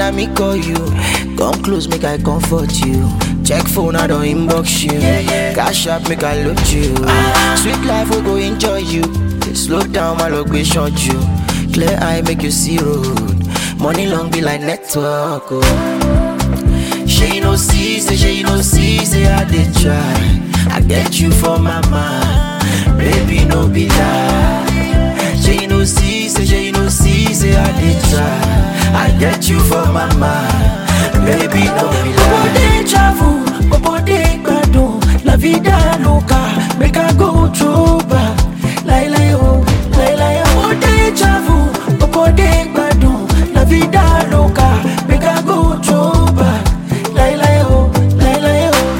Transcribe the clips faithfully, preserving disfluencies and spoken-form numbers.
I me call you. Come close, make I comfort you. Check phone, I don't inbox you. Cash up, make I load you. Sweet life, we go enjoy you. Slow down, my luck, we short you. Clear eye, make you see road. Money long be like network. Oh. She no see, say she no see, say I did try. I get you for my mind, baby no be lie. She no see, say she no see, say I did try. I get you for my mind, baby no be lie. Bobo de travel, bobo de gbadun, la vida loca, make I go through back. Lai lai oh, lai lai oh. Bobo de travel, bobo de gbadun, la vida loca, make I go through back. Lai lai oh, lai lai oh.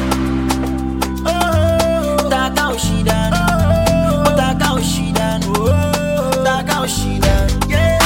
Oh, taka oshidan, oh taka oshidan, oh taka oshidan, yeah.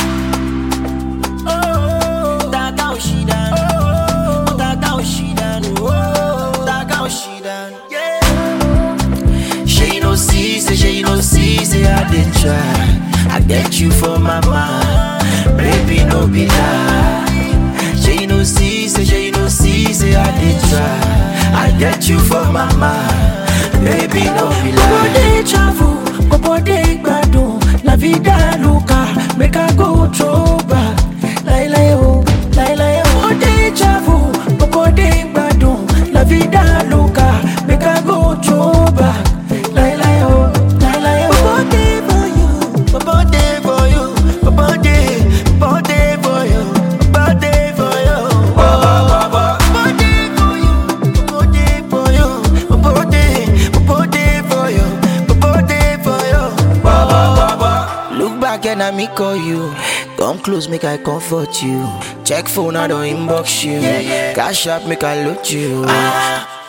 Oh, taka oshidan, oh taka oshidan, oh taka oshidan, yeah. She no see, say she no see, say I did try. I get you for my mind, baby no be lie. She no see, say she no see, say I did try. I get you for my mind, baby no be Bobo lie. de travel, bobo de gbadun, la vida loca, make I go throw back. Lai lai oh, lai lai oh. Bobo de travel, bobo de gbadun, la vida loca, make I go throw back. Lai lai oh, lai lai oh. Bobo de for you, Bobo dey for you, bobo dey, bobo dey for you, bobo dey for you. Bobo dey for you, bobo dey for you, bobo dey, bobo dey for you, bobo dey for you. Look back and I me call you. Come close, make I comfort you. Check phone, I don't inbox you. Cash up, make I load you.